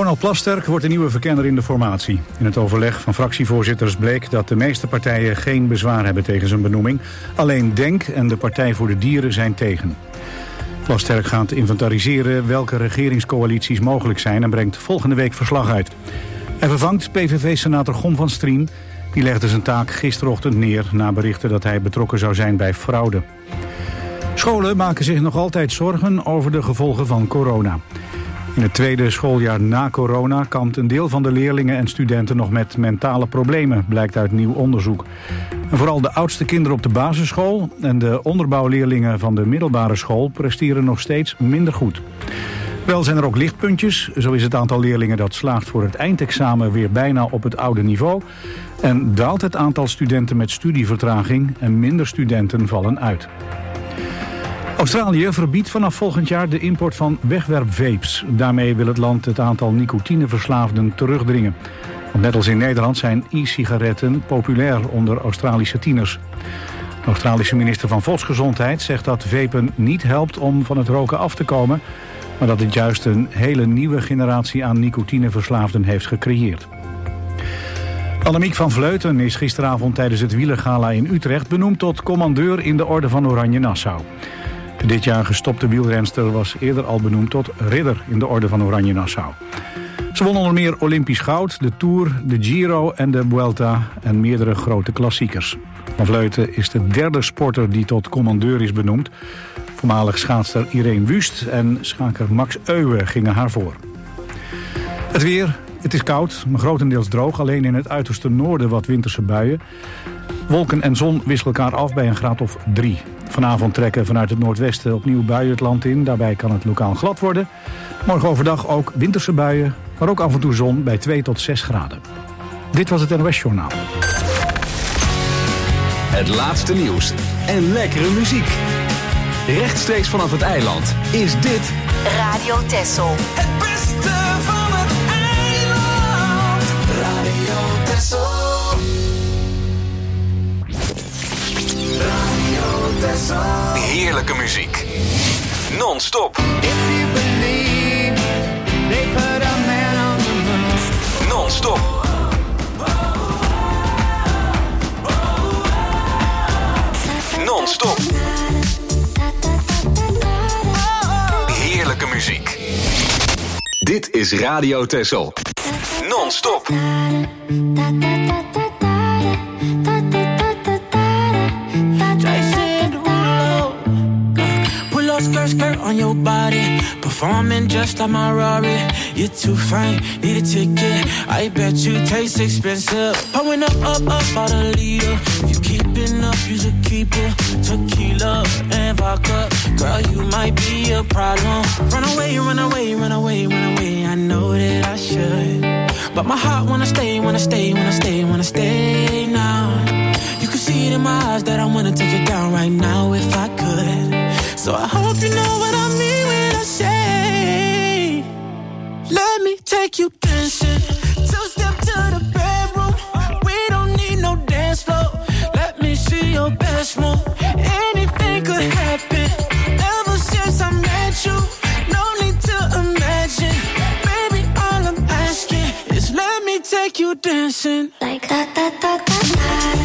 Ronald Plasterk wordt de nieuwe verkenner in de formatie. In het overleg van fractievoorzitters bleek dat de meeste partijen geen bezwaar hebben tegen zijn benoeming. Alleen DENK en de Partij voor de Dieren zijn tegen. Plasterk gaat inventariseren welke regeringscoalities mogelijk zijn en brengt volgende week verslag uit. Hij vervangt PVV-senator Gon van Strien. Die legde zijn taak gisterochtend neer na berichten dat hij betrokken zou zijn bij fraude. Scholen maken zich nog altijd zorgen over de gevolgen van corona. In het tweede schooljaar na corona kampt een deel van de leerlingen en studenten nog met mentale problemen, blijkt uit nieuw onderzoek. En vooral de oudste kinderen op de basisschool en de onderbouwleerlingen van de middelbare school presteren nog steeds minder goed. Wel zijn er ook lichtpuntjes. Zo is het aantal leerlingen dat slaagt voor het eindexamen weer bijna op het oude niveau. En daalt het aantal studenten met studievertraging en minder studenten vallen uit. Australië verbiedt vanaf volgend jaar de import van wegwerpvapes. Daarmee wil het land het aantal nicotineverslaafden terugdringen. Want net als in Nederland zijn e-sigaretten populair onder Australische tieners. De Australische minister van Volksgezondheid zegt dat vapen niet helpt om van het roken af te komen, maar dat het juist een hele nieuwe generatie aan nicotineverslaafden heeft gecreëerd. Annemiek van Vleuten is gisteravond tijdens het wielergala in Utrecht benoemd tot commandeur in de Orde van Oranje Nassau. De dit jaar gestopte wielrenster was eerder al benoemd tot ridder in de Orde van Oranje Nassau. Ze won onder meer Olympisch goud, de Tour, de Giro en de Vuelta en meerdere grote klassiekers. Van Vleuten is de derde sporter die tot commandeur is benoemd. Voormalig schaatster Irene Wust en schaker Max Euwe gingen haar voor. Het weer, het is koud, maar grotendeels droog. Alleen in het uiterste noorden wat winterse buien. Wolken en zon wisselen elkaar af bij een graad of 3. Vanavond trekken vanuit het noordwesten opnieuw buien het land in. Daarbij kan het lokaal glad worden. Morgen overdag ook winterse buien, maar ook af en toe zon bij 2 tot 6 graden. Dit was het NOS Journaal. Het laatste nieuws en lekkere muziek. Rechtstreeks vanaf het eiland is dit Radio Texel. Het beste van het eiland. Radio Texel. Radio Texel. heerlijke muziek. Non-stop. Non-stop. Non-stop. Heerlijke muziek. Dit is Radio Texel. Non-stop. Skirt on your body, performing just like my Rari. You're too fine, need a ticket. I bet you taste expensive. Pouring up about a liter. If you keeping up, you should keep it. Tequila and vodka, girl, you might be a problem. Run away, run away, run away, run away. I know that I should, but my heart wanna stay, wanna stay, wanna stay, wanna stay now. You can see it in my eyes that I wanna take it down right now if I could. So I hope you know what I mean when I say, let me take you dancing. Two-step to the bedroom. We don't need no dance floor. Let me see your best move. Anything could happen. Ever since I met you, no need to imagine. Baby, all I'm asking is let me take you dancing. Like da da da da da.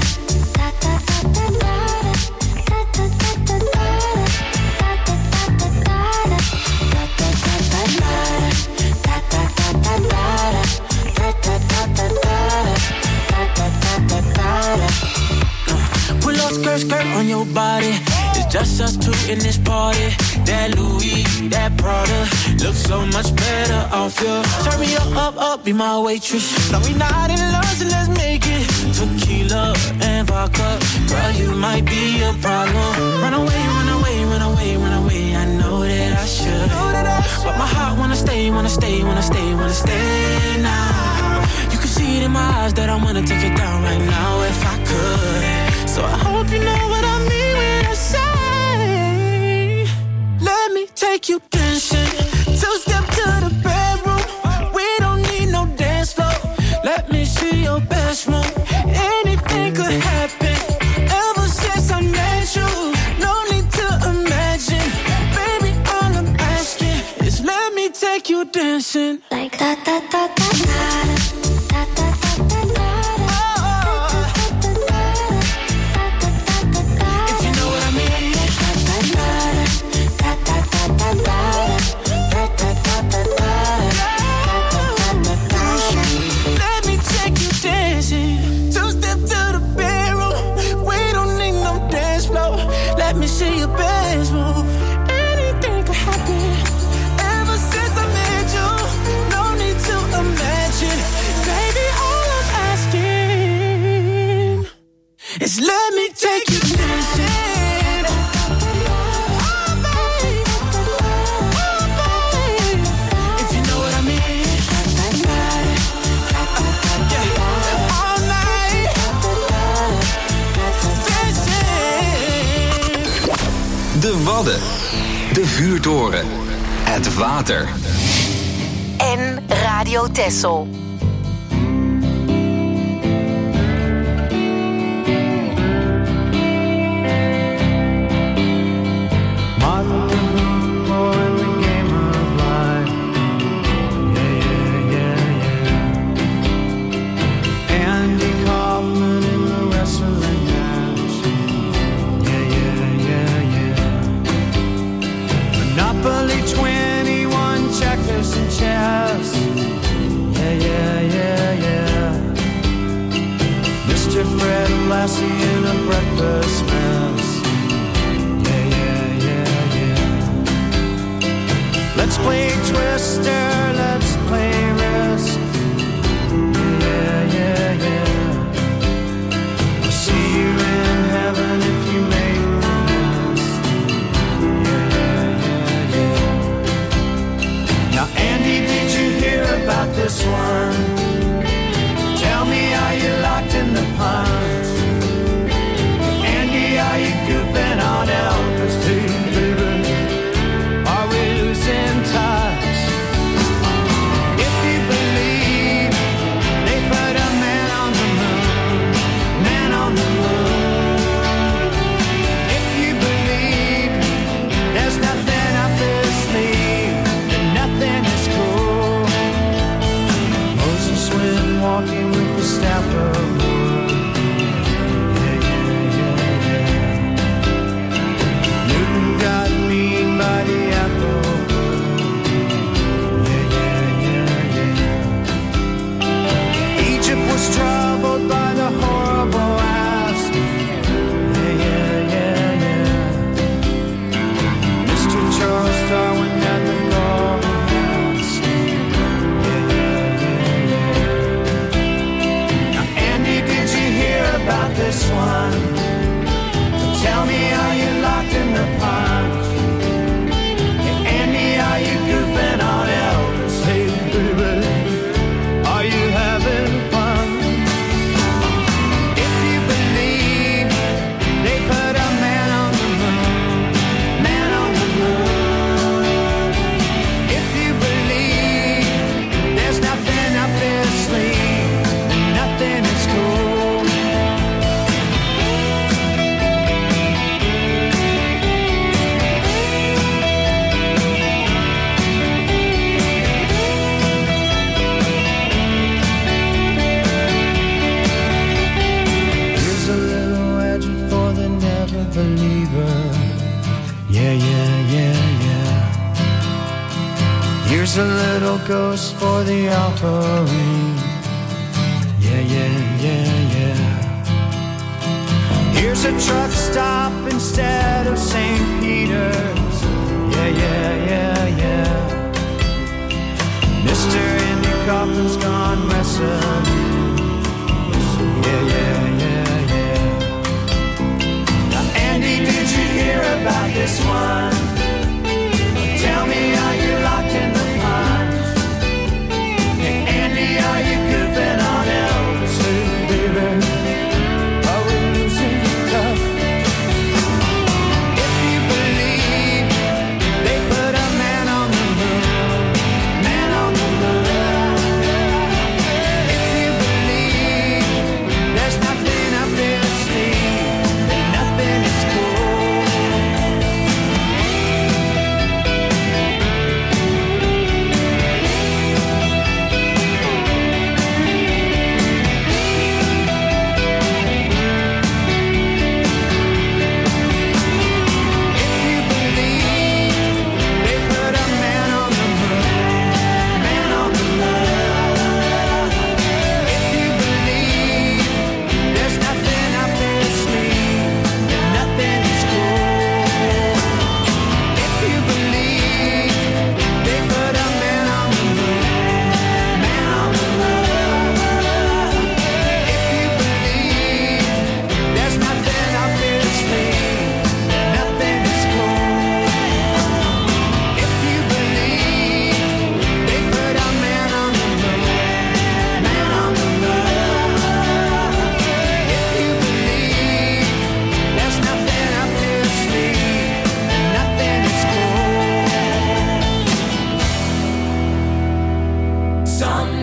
Skirt on your body. It's just us two in this party. That Louis, that Prada looks so much better off you. Turn me up, be my waitress. No, we not in love, so let's make it. Tequila and vodka, girl, you might be a problem. Run away, run away, run away, run away. I know that I should, but my heart wanna stay, wanna stay, wanna stay, wanna stay now. You can see it in my eyes that I wanna take it down right now if I could. So I hope you know what I mean when I say, let me take you dancing. Two-step to the bedroom. We don't need no dance floor. Let me see your best move. Anything could happen. Ever since I met you, no need to imagine. Baby, all I'm asking is let me take you dancing. Like da da da. Wadden. De vuurtoren. Het water. En Radio Texel. Lassie in a breakfast mess. Yeah, yeah, yeah, yeah. Let's play Twister, let's play Risk. Yeah, yeah, yeah. I'll see you in heaven if you make the list. Yeah, yeah, yeah, yeah. Now, Andy, did you hear about this one? Tell me, are you locked in the pond? Are you goofing on Elvis too, baby? Are we losing touch? If you believe they put a man on the moon, man on the moon. If you believe there's nothing up his sleeve, then nothing is cool. Moses went walking with the staff of wood. Got mean by the apple. Yeah, yeah, yeah, yeah. Egypt was troubled by the horrible asp. Yeah, yeah, yeah, yeah. Mr. Charles Darwin had the golden mask. Yeah, yeah, yeah, yeah. Now, Andy, did you hear about this one? Tell me, are you locked in the pond? Hey, Andy, are you goofing on Elvis? Hey, baby, are you having fun? If you believe they put a man on the moon, man on the moon. If you believe there's nothing up his sleeve, then nothing is cool. Believer, yeah, yeah, yeah, yeah. Here's a little ghost for the offering, yeah, yeah, yeah, yeah. Here's a truck stop instead of St. Peter's, yeah, yeah, yeah, yeah. Mr. Andy Kaufman's gone wrestling, yeah, yeah, yeah. Andy, did you hear about this one? Tell me, are you locked in the pond? Hey, Andy, are you goofing on Elvis too, baby? Are we losing touch? If you believe they put a man on the moon, man on the moon. If you believe there's nothing up their sleeve, then nothing is cool.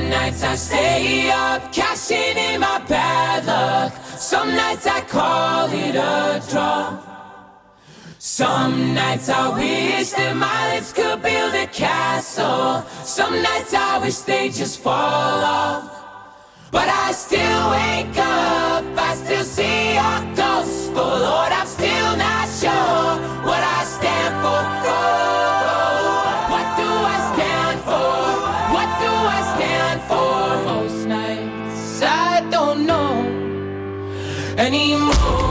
Some nights I stay up, cashing in my bad luck. Some nights I call it a draw. Some nights I wish that my lips could build a castle. Some nights I wish they just fall off. But I still wake up, I still see your ghost. Oh Lord, I'm still not sure what I stand for. Oh, what do I stand for? What do I stand for? Most nights I don't know anymore.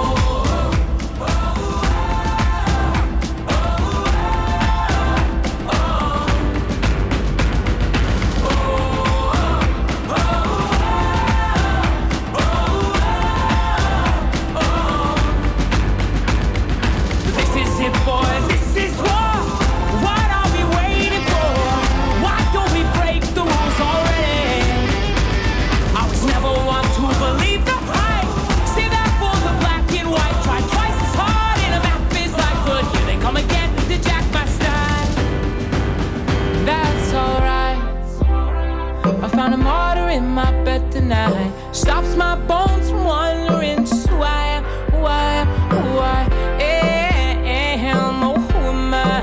In my bed tonight stops my bones from wandering. Just who I am, who I am, who I am. Oh, who am I?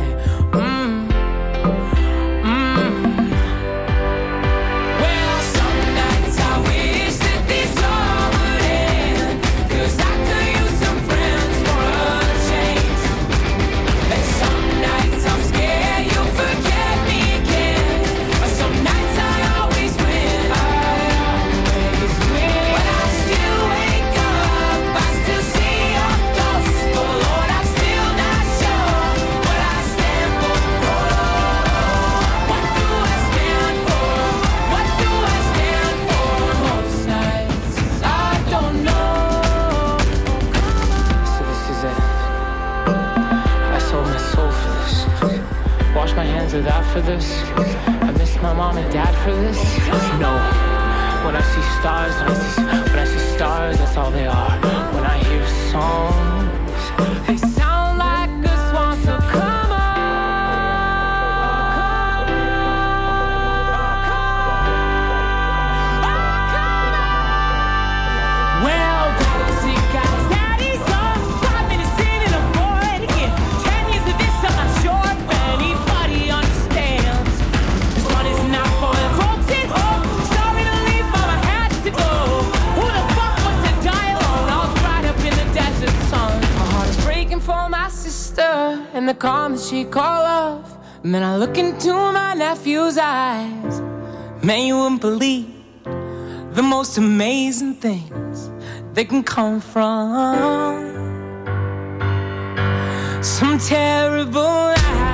Well, some nights I wish that this all would end, 'cause I could use some friends for a change. And some nights I'm scared you'll forget me again, but some nights I always win. That for this, I miss my mom and dad for this. No, when I see stars, when I see stars, that's all they are. When I hear songs, they sound like a swan. So come on, well, see guys, daddy's on 5 minutes in and I'm bored again. 10 years of this, I'm not sure if anybody understands. This one is not for the folks at home. Sorry to leave, mama had to go. Who the fuck wants to die alone, all dried up in the desert sun? My heart is breaking for my sister and the calm that she call love. And then I look into my nephew's eyes. Man, you wouldn't believe the most amazing things that can come from some terrible lie.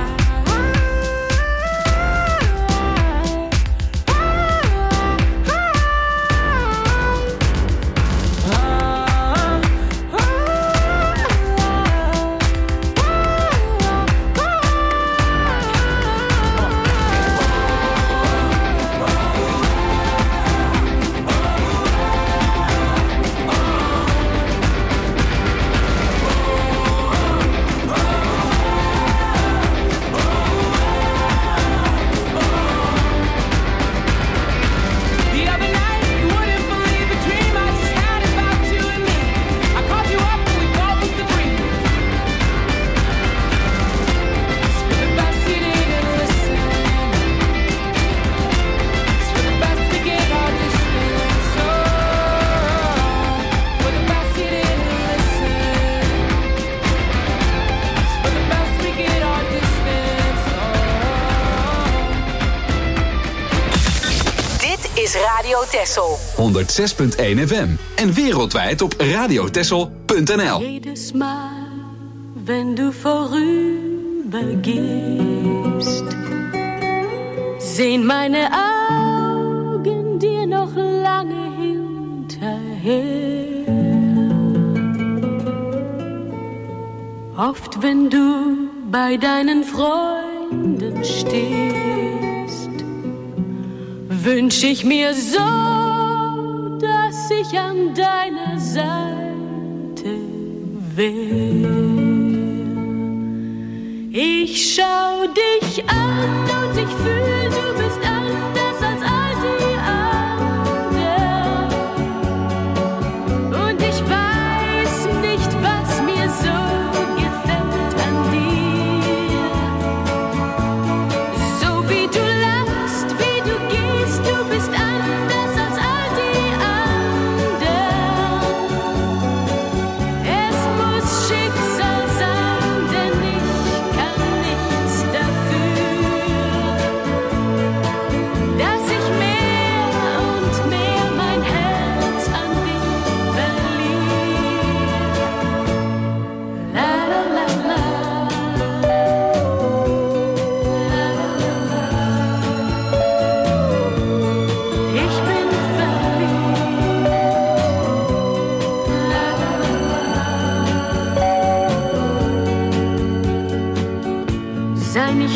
Radio Texel 106.1 FM en wereldwijd op radiotexel.nl. Jedes Mal, wenn du vorübergehst, sehen meine Augen dir noch lange hinterher. Oft, wenn du bei deinen Freunden stehst, wünsch ich mir so, dass ich an deiner Seite wär. Ich schau dich an und ich fühl, du bist anders als all die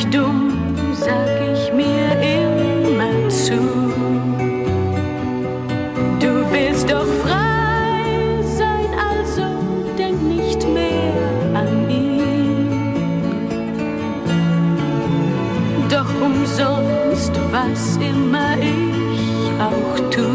ich dumm, sag ich mir immer zu. Du willst doch frei sein, also denk nicht mehr an ihn. Doch umsonst, was immer ich auch tu,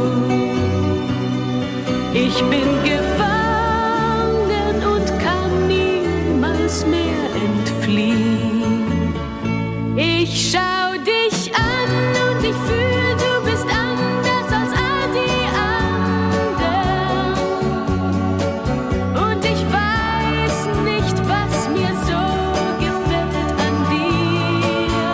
ich bin gefangen und kann niemals mehr entfliehen. Ich schau dich an und ich fühl, du bist anders als all die anderen. Und ich weiß nicht, was mir so gefällt an dir.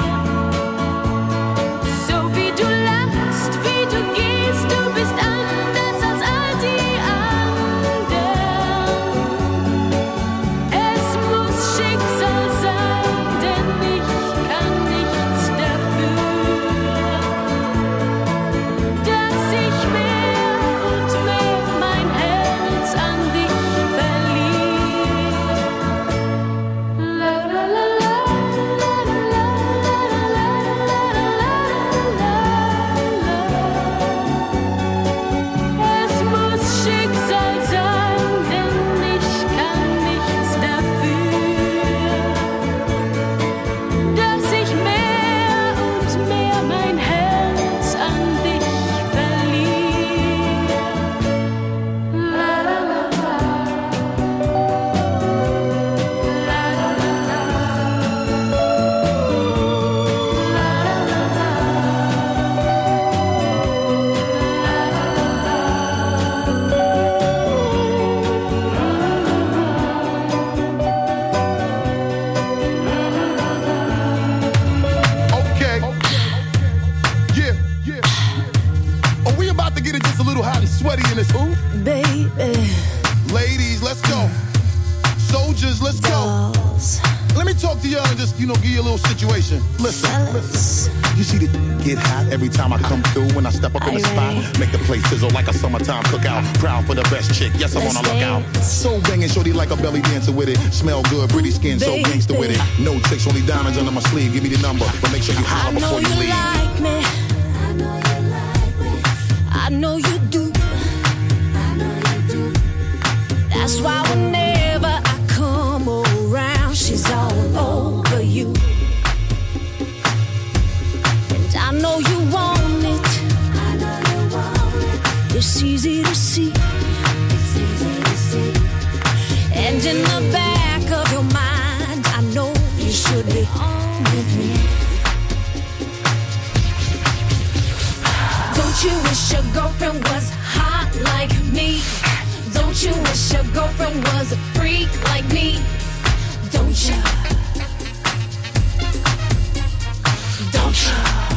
So wie du lachst, wie du gehst, du bist anders als all die anderen. Es muss Schicksal sein, denn ich kann nichts dafür, dass ich mehr und mehr mein Herz an dich verliere. La la la la, la la la la la la. Es muss Schicksal sein, denn ich kann nichts dafür, dass ich mehr und mehr mein Herz an dich verliere. La la la la. La la la la. Okay. Yeah, yeah. Are we about to get it just a little hot and sweaty in this? Ooh. Baby, Ladies, let's go. Soldiers, let's go. dolls, Let me talk to y'all and just, give you a little situation. Listen. fellas, You see the get hot every time I come through. When I step up in the spot, make the place sizzle like a summertime cookout. Proud for the best chick, yes, I'm on a lookout. So banging, shorty like a belly dancer with it. Smell good, pretty skin, so gangster with it. No tricks, only diamonds under my sleeve. Give me the number, but make sure you I holler know before you you leave. like me. I know you do. That's why whenever I come around, she's all over you. And I know you want it. It's easy to see. And in the back of your mind, I know you should be on with me. Don't you wish your girlfriend was hot like me? Don't you wish your girlfriend was a freak like me? Don't you? Don't you?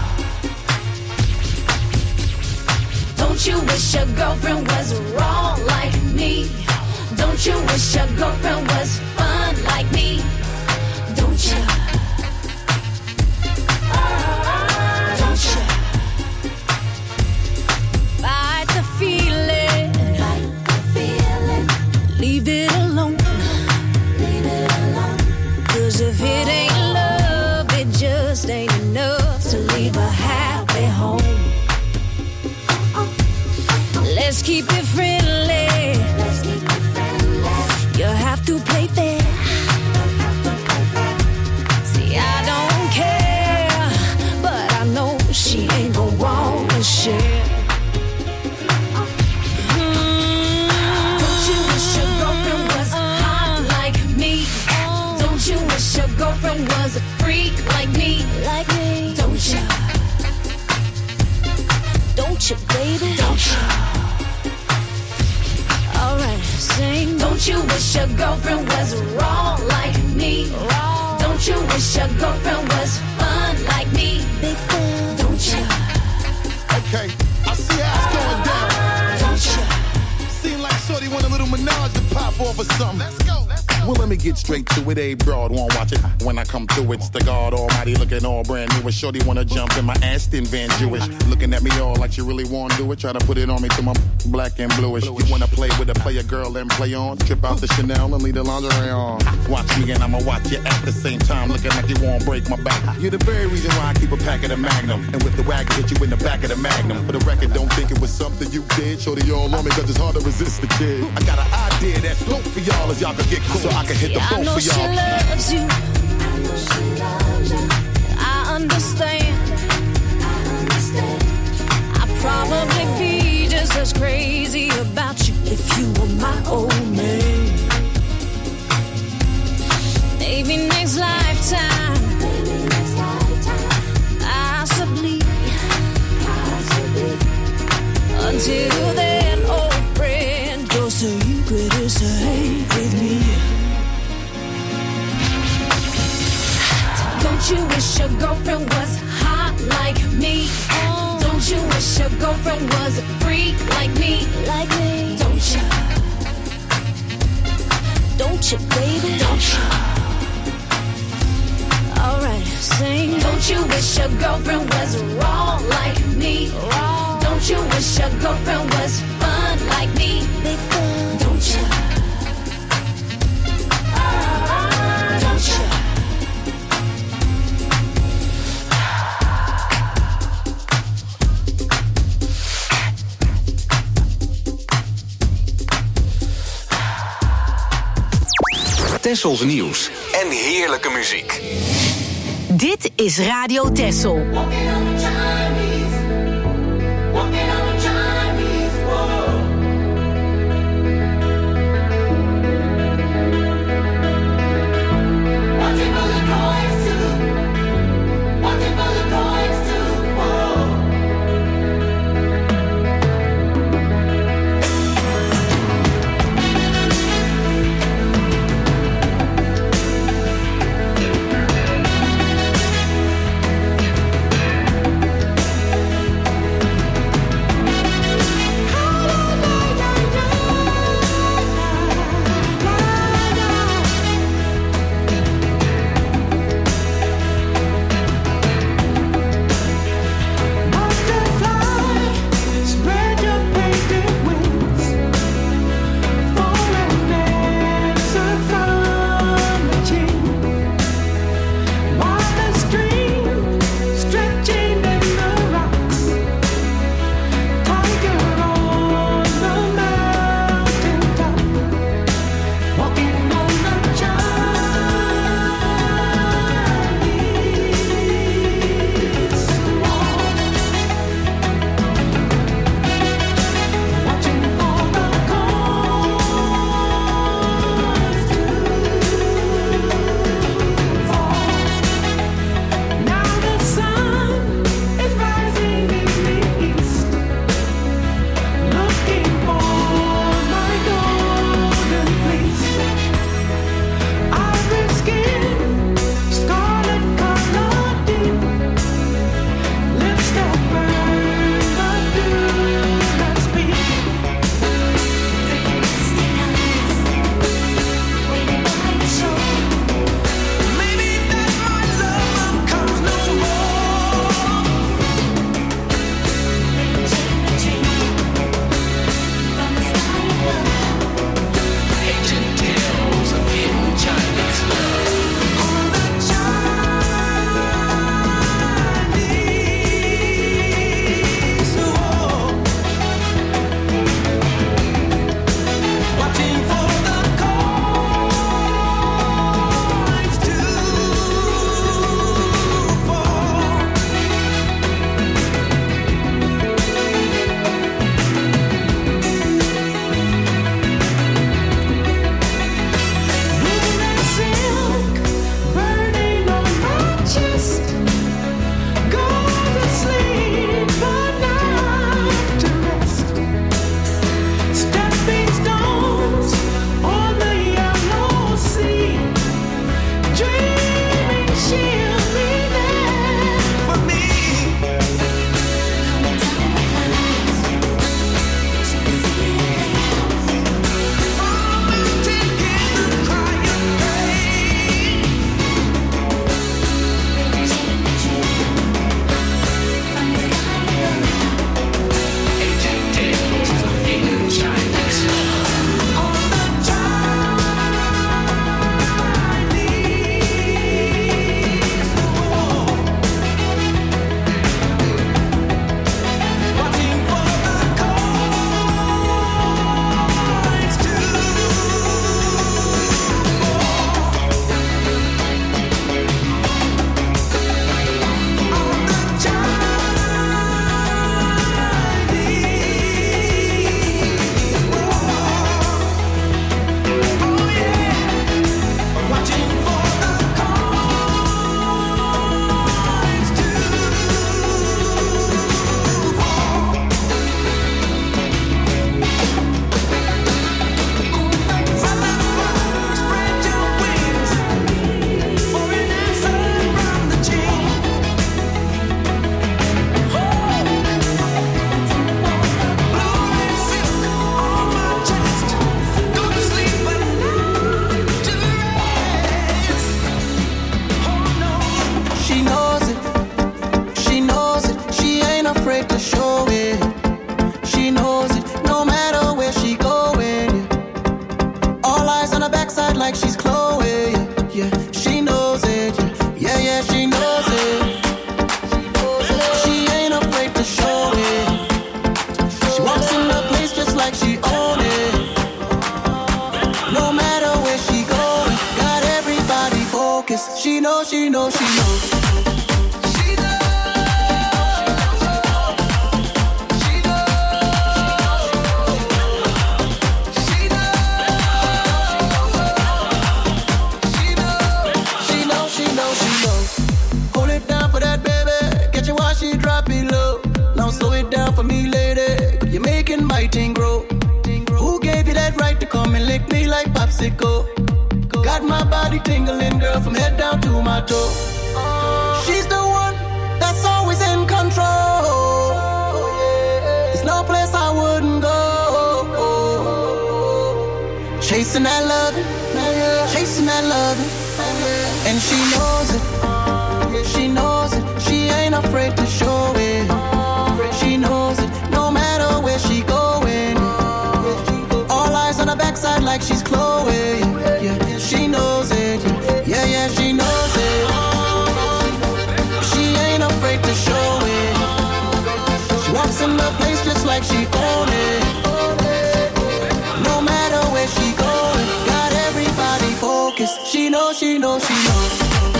Don't you wish your girlfriend was raw like me? Don't you wish your girlfriend was fun like me? Don't you? Don't you? Fight the feeling. Leave it alone. 'Cause if it ain't love, it just ain't enough to leave a happy home. Let's keep it friendly. You have to play fair. See, I don't care, but I know she ain't gon' wanna share. Don't you wish your girlfriend was hot like me? Don't you wish your girlfriend was a freak like me? Like me? Don't you? Don't you, baby? Don't you? Alright, sing. Don't you wish your girlfriend was raw like me? Don't you wish your girlfriend was fun like me? Big fan. Don't you? Okay, I see how it's going down. Don't you? Seem like shorty want a little menage to pop off or something. Let's go, let's go. Well, let me get straight to it. A broad won't watch it. When I come through, it's the God Almighty looking all brand new. And shorty wanna jump in my Aston Van Jewish. Looking at me all like you really wanna do it. Try to put it on me till my black and bluish. You wanna play with a player girl and play on. Trip out the Chanel and leave the lingerie on. Watch me and I'ma watch you at the same time. Looking like you won't break my back. You're the very reason why I keep a pack of the Magnum. And with the wagon, hit you in the back of the Magnum. For the record, don't think it was something you did. Shorty all on me cause it's hard to resist the kid. I got an idea that's dope for y'all as y'all can get cool. So I can hit the boat for y'all. I know she loves you. I understand. I'd probably be just as crazy about you if you were my old man. Maybe next lifetime. Possibly. Until then, old friend, your secret is safe with me. Don't you wish your girlfriend was hot like me? Don't you wish your girlfriend was a freak like me? Like me. Don't you? Don't you, baby? Don't you? Alright, sing. Don't you wish your girlfriend was raw like me? Raw. Don't you wish your girlfriend was fun like me? Big fun. Don't you? Don't you? Tessels nieuws en heerlijke muziek. Dit is Radio Tessel. like she own it. No matter where she going, got everybody focused. She knows, she knows, she knows. For me, lady, you're making my thing grow. Who gave you that right to come and lick me like popsicle? Got my body tingling, girl, from head down to my toe. She's the one that's always in control. There's no place I wouldn't go. Chasing that loving, chasing that loving, and she knows it. She knows it. She ain't afraid to show it. She knows it, no matter where she going. All eyes on her backside like she's Chloe. Yeah, she knows it. Yeah, yeah, she knows it. She ain't afraid to show it. She walks in the place just like she own it. No matter where she going, got everybody focused. She knows, she knows, she knows.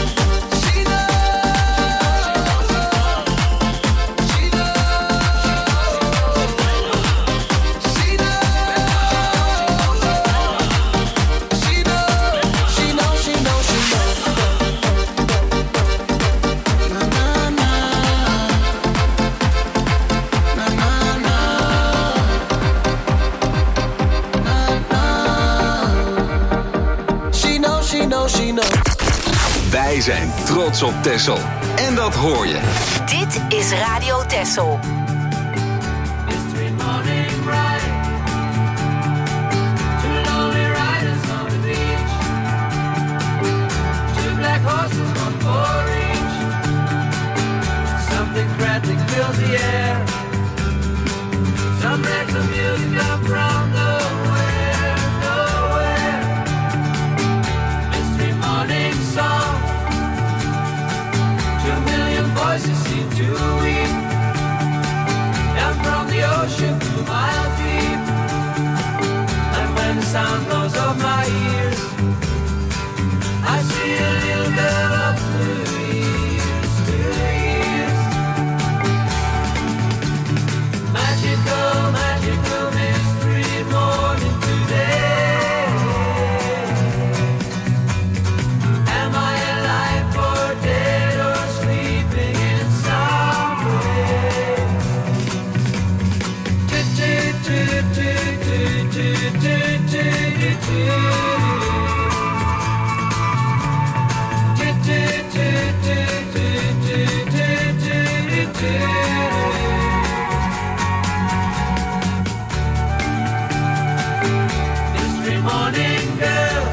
Wij zijn trots op Texel. En dat hoor je. Dit is Radio Texel. Sound goes off my ears. I see a little girl of 2 years. Magical, magical mystery morning today. Am I alive or dead or sleeping in some way? Mystery morning girl,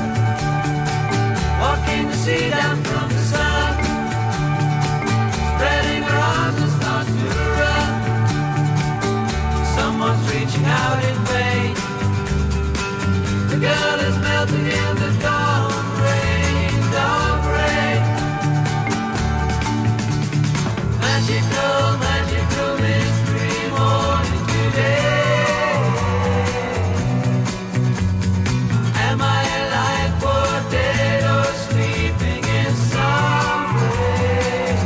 walking the sea down from the sun, spreading her arms and starts to run. Someone's reaching out in vain. The girl is melting in the dawn rain, dawn rain. Magical, magical mystery morning today. Am I alive or dead or sleeping in some way?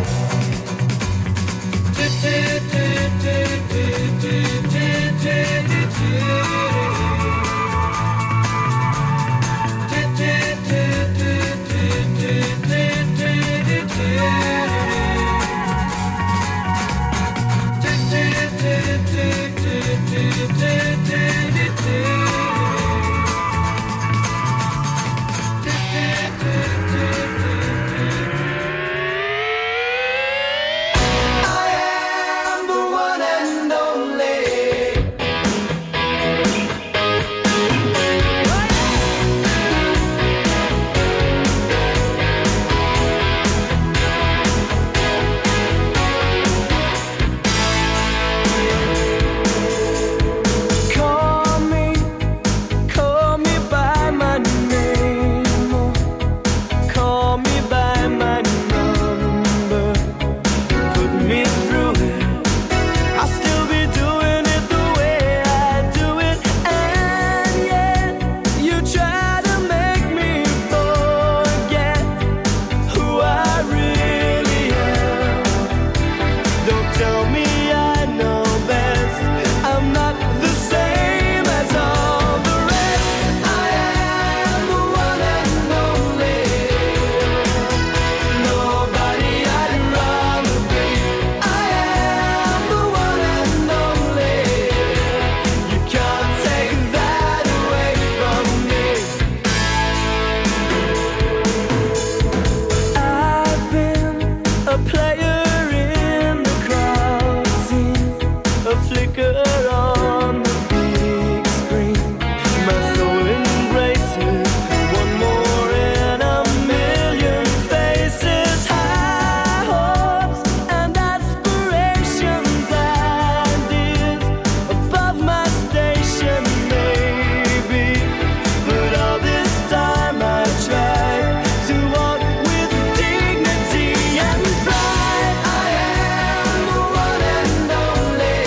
picture on the big screen. My soul embraces one more in a million faces. High hopes and aspirations, ideas above my station, maybe. But all this time I tried to walk with dignity and pride. I am the one and only,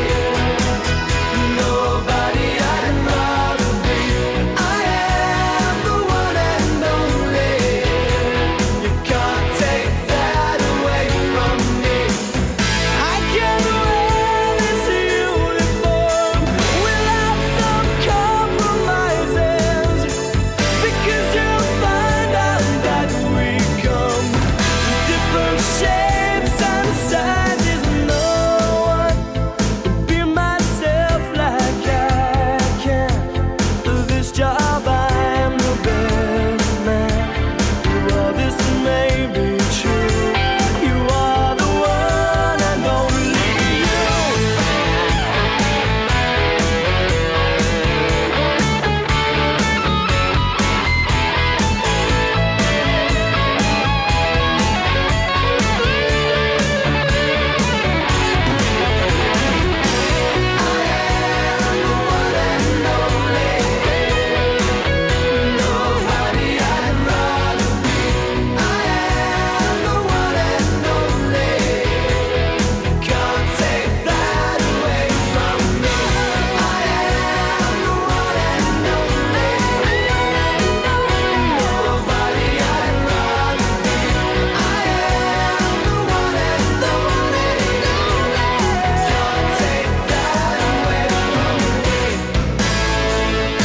nobody I'd rather be. I am the one and only, you can't take that away from me. I can wear this uniform without some compromises, because you'll find out that we come in different shapes and sizes. No one can be myself like I can. For this job I'm the best man. While this may be true, you are the one and only you. Nobody I'd rather be. I am the one and only, you can't take that away from me. I am the one and only, nobody I'd rather be. I am the one and only, can't take that away from me.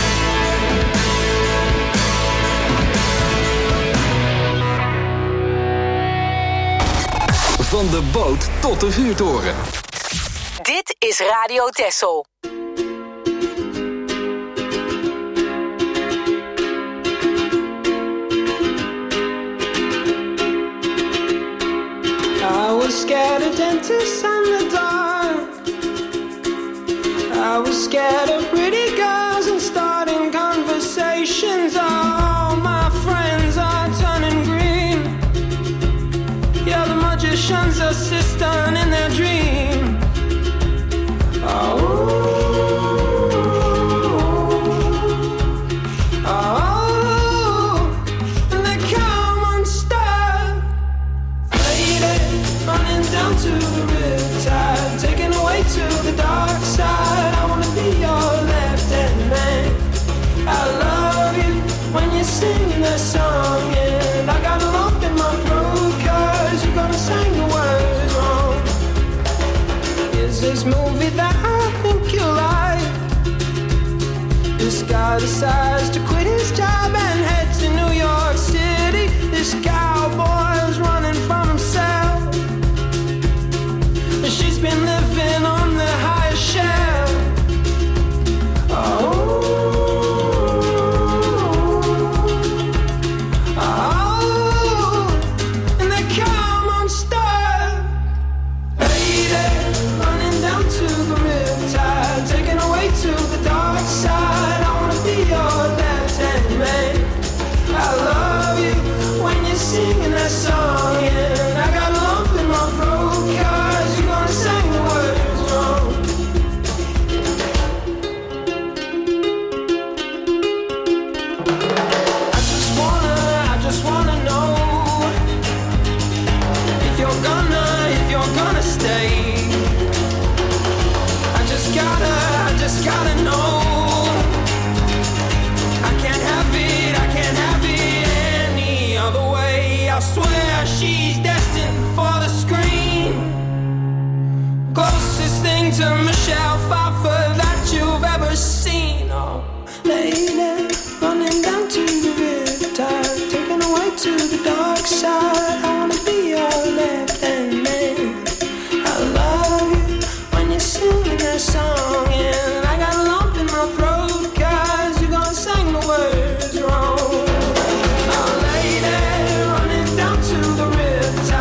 Van de boot tot de vuurtoren. Dit is Radio Texel. I was scared of dentists and the dark. I was scared of pretty girls and starting conversations. All my friends are turning green. Yeah, the magician's assistant in their dream. And they come unstuck. Lady, running down to the riptide, taken away to the dark side. I wanna be your left-hand man. I love you when you're singing that song, and I got a lump in my throat 'cause you're gonna sing the words wrong. Is this movie that I think you like? This guy decides to quit his job and head to New York City. This cowboy's running from himself, and she's been living on the highest shelf. And they come unstuck. Lady, running down to the riptide, taken away to the dark side. I wanna be your left-hand man. I love you when you're singing that song, and I got a lump in my throat 'cause you're gonna sing the words wrong. I just wanna know if you're gonna stay. I just gotta know. I can't have it any other way. I swear she's destined for the screen. Closest thing to Michelle Pfeiffer that you've ever seen. Oh, lady, running down to the riptide, taken away to the dark side. I wanna be your left-hand man. I love you when you're singing that song, and I got a lump in my throat 'cause you're gonna sing the words wrong. Oh, lady, running down to the riptide.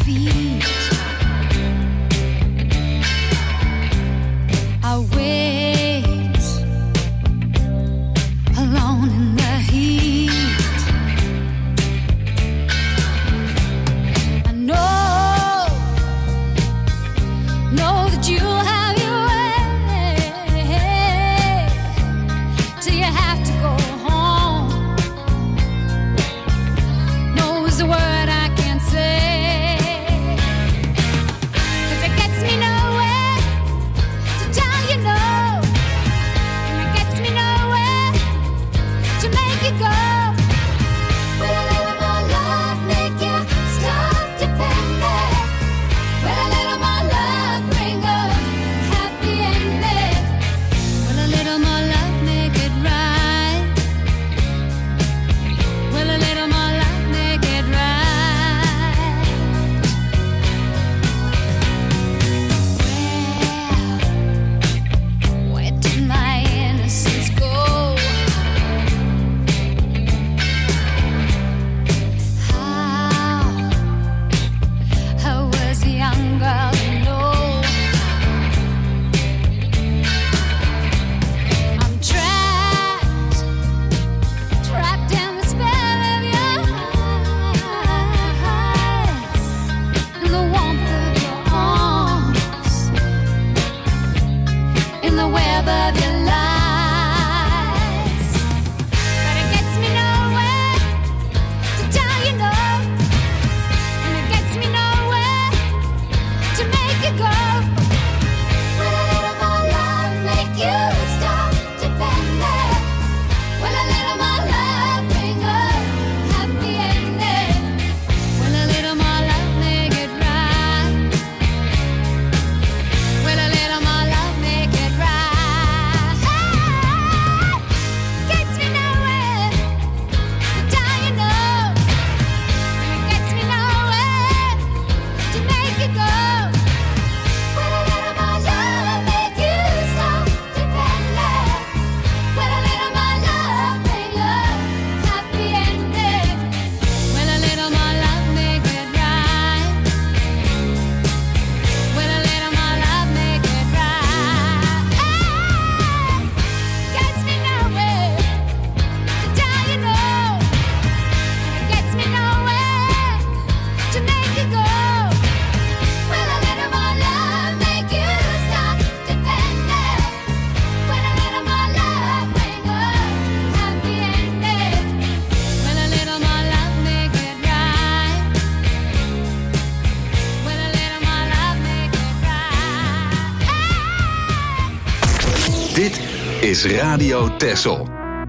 Dit is Radio Texel.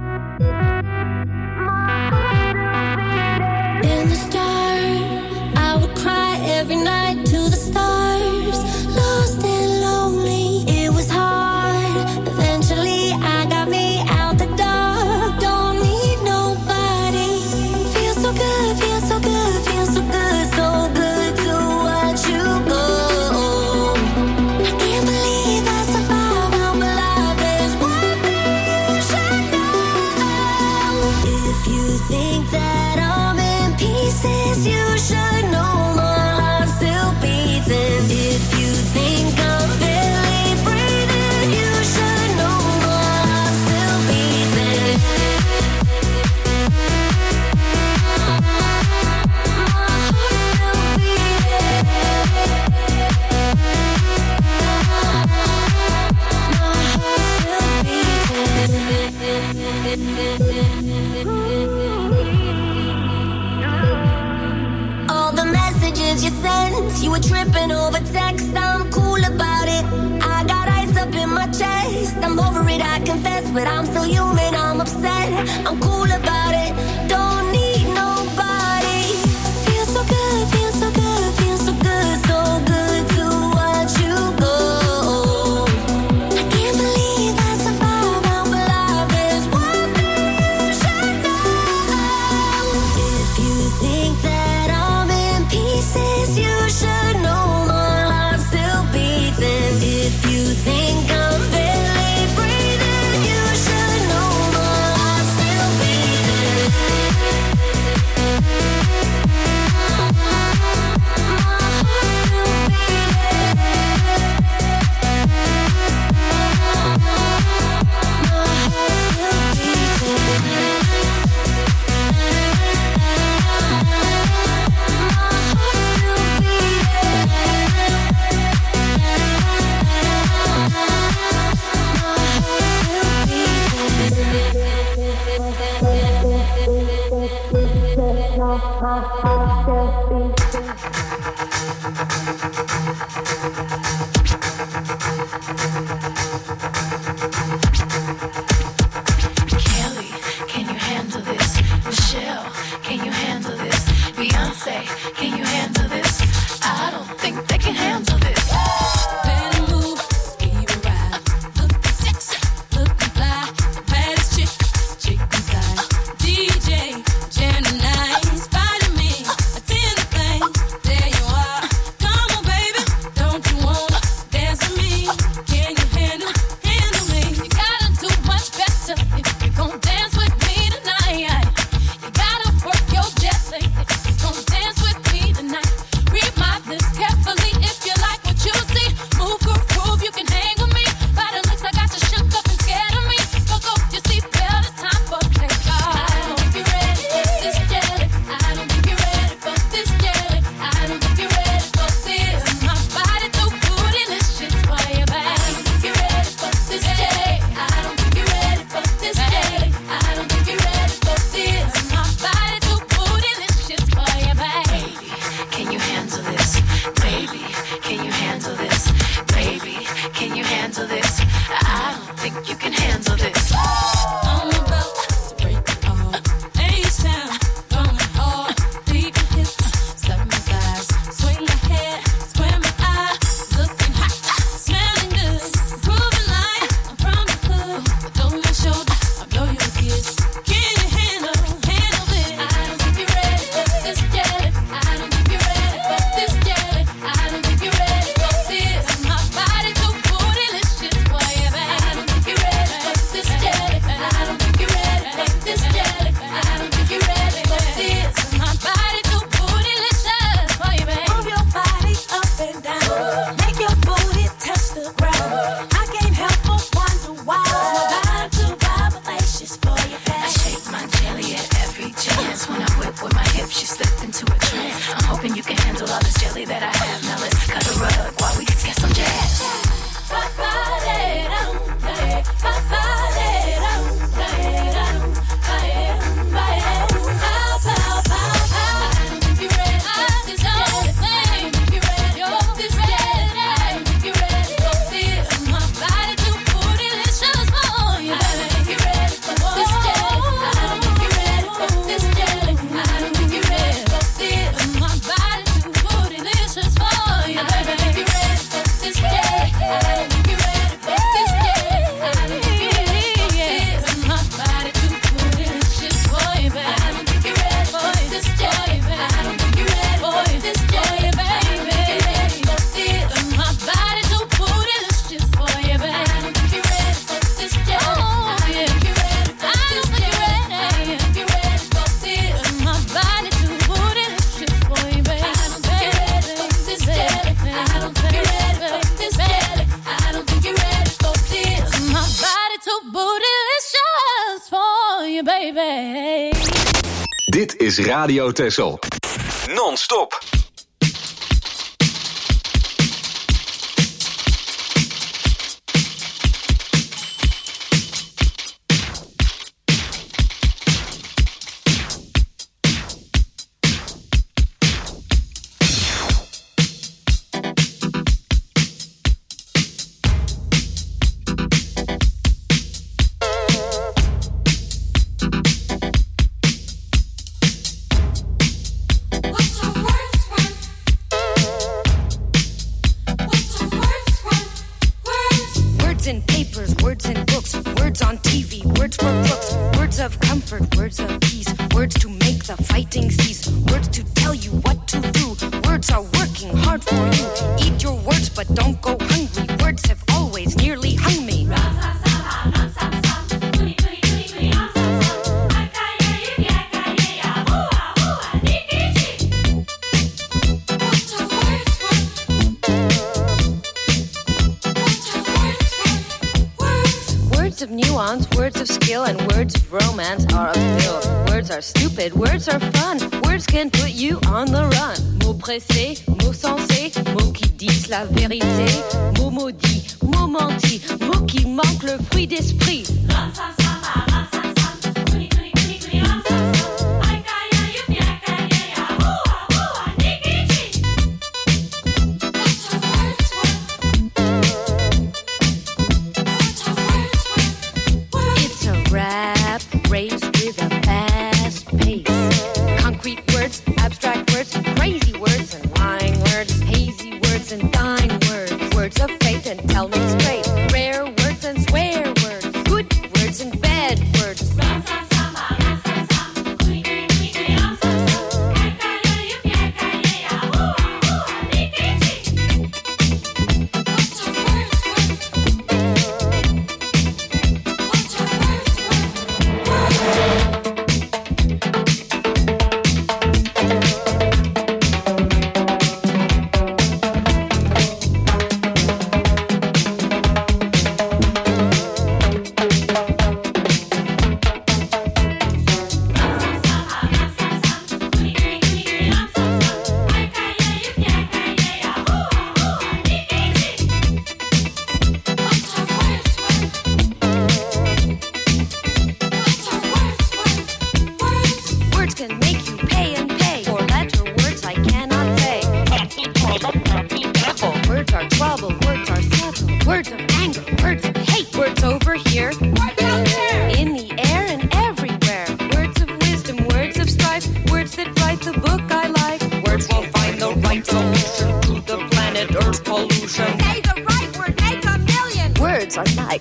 In the start, I would cry every night to the stars. Lost and lonely, it was hard. Eventually, I got me out the dark. Don't need nobody. Feel so good, feel so good, feel so good, so good to watch you go. I can't believe I survived. I'm alive. There's one thing you should know. If you think that I'm in pieces, you should know my heart's still beating. If you think I'm barely breathing, you should know my heart's still beating. My heart's still beating. All the messages you sent, you were tripping over text. I'm cool about it. I got ice up in my chest. I'm over it, I confess, but I'm still human. I'm upset. I'm cool about it. Don't need nobody. Feel so good, feel so good, feel so good, so good to watch you go. I can't believe I survived. I'm alive. There's one thing you should know. If you think that I'm in pieces, you should know my heart's still beating. If you think I'm barely breathing, you should know my heart's still beating. Dit is Radio Texel. Non-stop. Words are fun, words can put you on the run. Mots pressés, mots sensés, mots qui disent la vérité. Mots maudits, mots mentis, mots qui manquent le fruit d'esprit.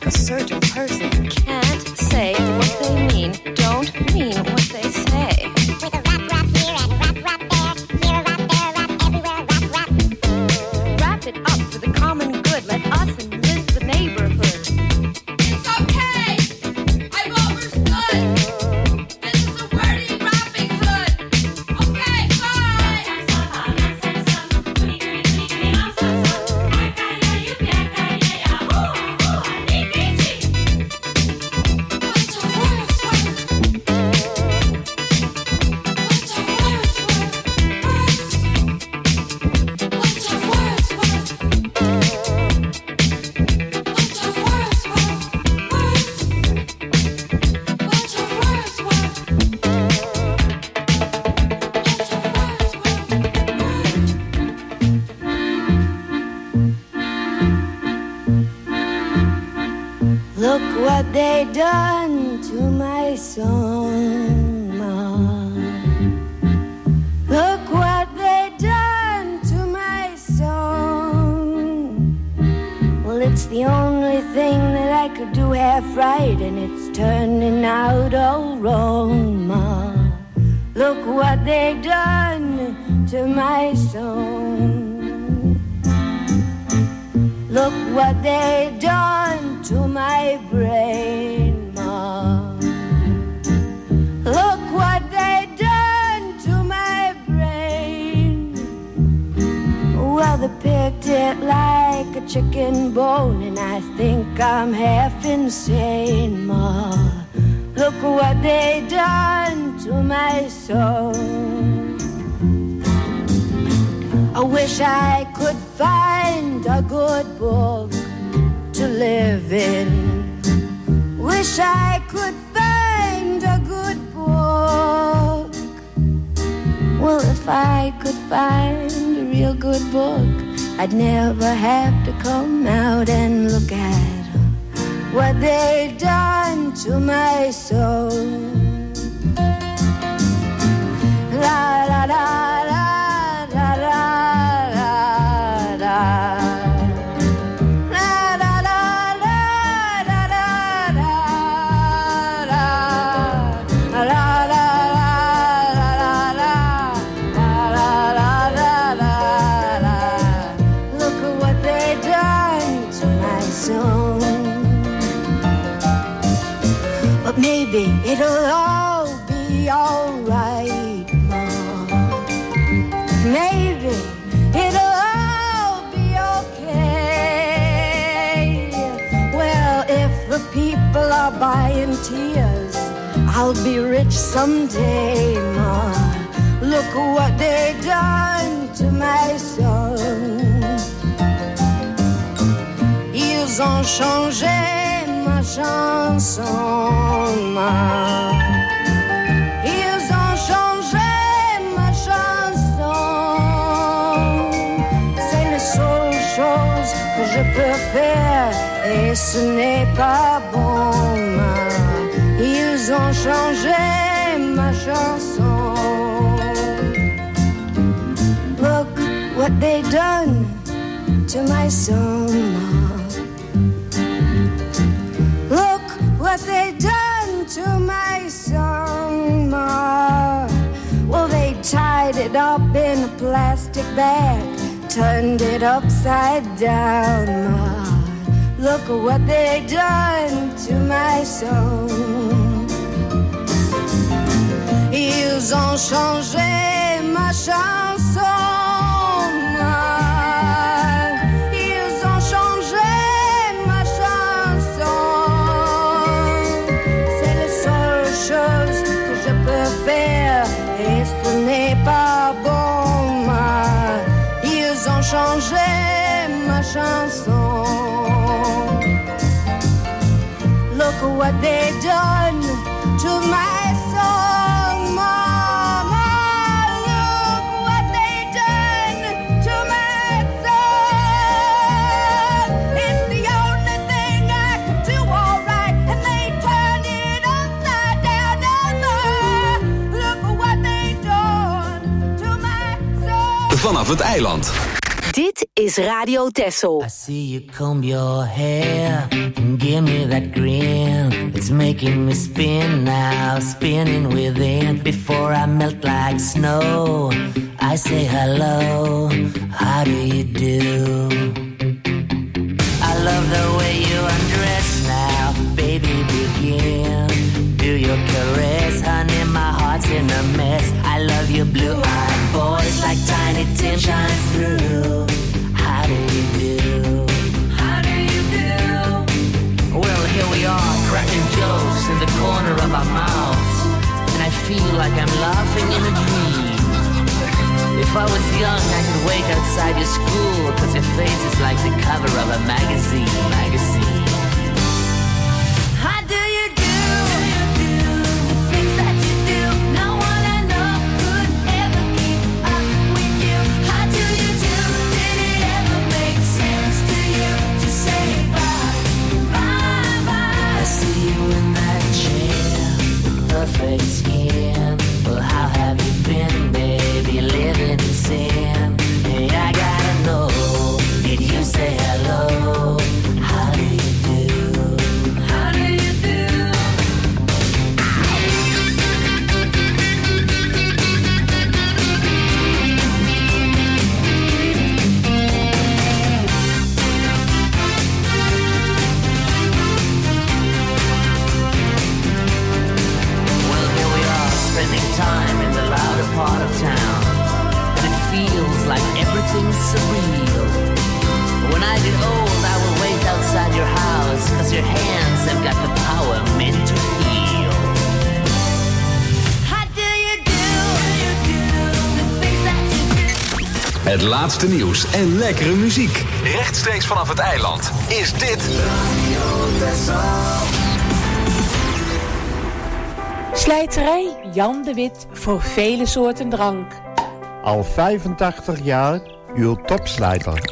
A certain person can't say what they mean, don't mean what they say. With a rap, rap here and a rap, rap there. Here a rap, there a rap, everywhere a rap, rap. Wrap it up for the common good. Let us enlist the neighborhood. It's okay. I've understood. This is a wordy rapping hood. Okay, bye. Look what they done to my song, Ma. Look what they done to my song. Well, it's the only thing that I could do half right, and it's turning out all wrong, Ma. Look what they done to my song. Look what they done to my brain, Ma. Look what they done to my brain. Well, they picked it like a chicken bone, and I think I'm half insane, Ma. Look what they done to my soul. I wish I could find a good book to live in. Wish I could find a good book. Well, if I could find a real good book, I'd never have to come out and look at what they've done to my soul. La la la la. Maybe it'll all be alright, Mom. Maybe it'll all be okay. Well, if the people are buying tears, I'll be rich someday, Ma. Look what they done to my son. Ils ont changé ma chanson, Ma. Ils ont changé ma chanson. C'est la seule chose que je peux faire, et ce n'est pas bon, Ma. Ils ont changé ma chanson. Look what they done to my song, Ma. What they done to my song, Ma. Well, they tied it up in a plastic bag, turned it upside down, Ma. Look at what they done to my song. Ils ont changé ma chanson, Ma. Et ce n'est pas bon, Ma. Ils ont changé ma chanson. Look at what they done to my song, Mama. Look what they done to my song. It's the only thing I could do all right, and they turned it upside down. Vanaf het eiland. Dit is Radio Texel. I see you comb your hair and give me that grin. It's making me spin now, spinning within. Before I melt like snow, I say hello, how do you do? I love the way you undress now, baby, begin. Do your caress, honey, my heart's in a mess. I love your blue-eyed voice like Tiny Tim shines through. How do you do? How do you do? Well, here we are, cracking jokes in the corner of our mouths, and I feel like I'm laughing in a dream. If I was young, I could wait outside your school, 'cause your face is like the cover of a magazine. How do you do? The things that you do, no one I know could ever keep up with you. How do you do? Did it ever make sense to you to say bye, bye, bye? I see you in that chair, perfect skin. Well, how have you been, baby, living in sin? Hey, I gotta know, did you say hello? How do you do? How do you do? Well, here we are, spending time in the louder part of town, and it feels like everything's surreal. When I get old, I will wait outside your house, 'cause your hands have got the power meant to heal. How do you do? The things that you do. Het laatste nieuws en lekkere muziek. Rechtstreeks vanaf het eiland is dit Slijterij Jan de Wit voor vele soorten drank. Al 85 jaar uw topslijter.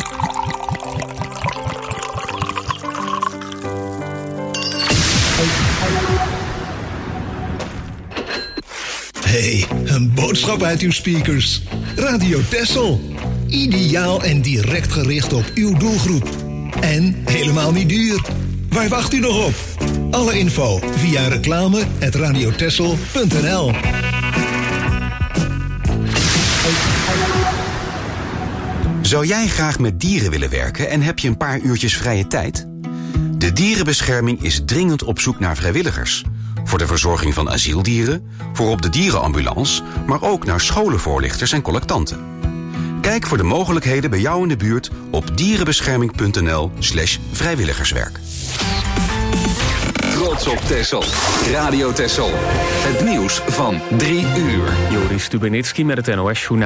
Hey, een boodschap uit uw speakers. Radio Texel. Ideaal en direct gericht op uw doelgroep. En helemaal niet duur. Waar wacht u nog op? Alle info via reclame@radiotexel.nl. Zou jij graag met dieren willen werken en heb je een paar uurtjes vrije tijd? De dierenbescherming is dringend op zoek naar vrijwilligers. Voor de verzorging van asieldieren, voor op de dierenambulance, maar ook naar scholenvoorlichters en collectanten. Kijk voor de mogelijkheden bij jou in de buurt op dierenbescherming.nl/vrijwilligerswerk. Trots op Texel. Radio Texel. Het nieuws van 3 uur. Joris Stubenitski met het NOS-journaal.